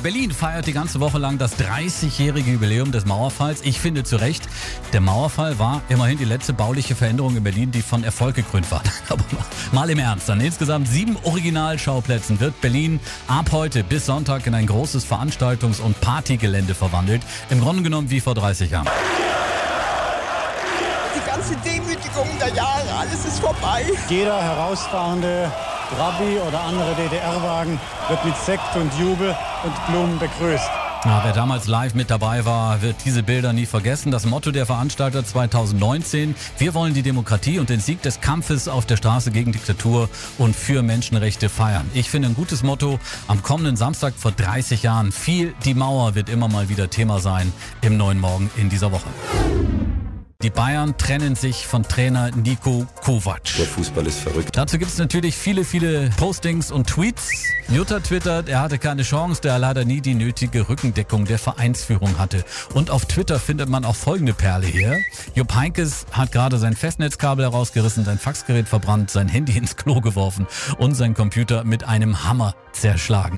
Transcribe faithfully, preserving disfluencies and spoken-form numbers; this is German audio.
Berlin feiert die ganze Woche lang das dreißigjährige Jubiläum des Mauerfalls. Ich finde zu Recht, der Mauerfall war immerhin die letzte bauliche Veränderung in Berlin, die von Erfolg gekrönt war. Aber mal im Ernst, an insgesamt sieben Originalschauplätzen wird Berlin ab heute bis Sonntag in ein großes Veranstaltungs- und Partygelände verwandelt. Im Grunde genommen wie vor dreißig Jahren. Die ganze Demütigung der Jahre, alles ist vorbei. Jeder herausfahrende Trabi oder andere D D R-Wagen wird mit Sekt und Jubel und Blumen begrüßt. Ja, wer damals live mit dabei war, wird diese Bilder nie vergessen. Das Motto der Veranstalter zweitausendneunzehn: Wir wollen die Demokratie und den Sieg des Kampfes auf der Straße gegen Diktatur und für Menschenrechte feiern. Ich finde ein gutes Motto. Am kommenden Samstag vor dreißig Jahren fiel die Mauer, wird immer mal wieder Thema sein im Neuen Morgen in dieser Woche. Die Bayern trennen sich von Trainer Niko Kovac. Der Fußball ist verrückt. Dazu gibt es natürlich viele, viele Postings und Tweets. Jutta twittert, er hatte keine Chance, da er leider nie die nötige Rückendeckung der Vereinsführung hatte. Und auf Twitter findet man auch folgende Perle hier. Jupp Heynckes hat gerade sein Festnetzkabel herausgerissen, sein Faxgerät verbrannt, sein Handy ins Klo geworfen und sein Computer mit einem Hammer zerschlagen.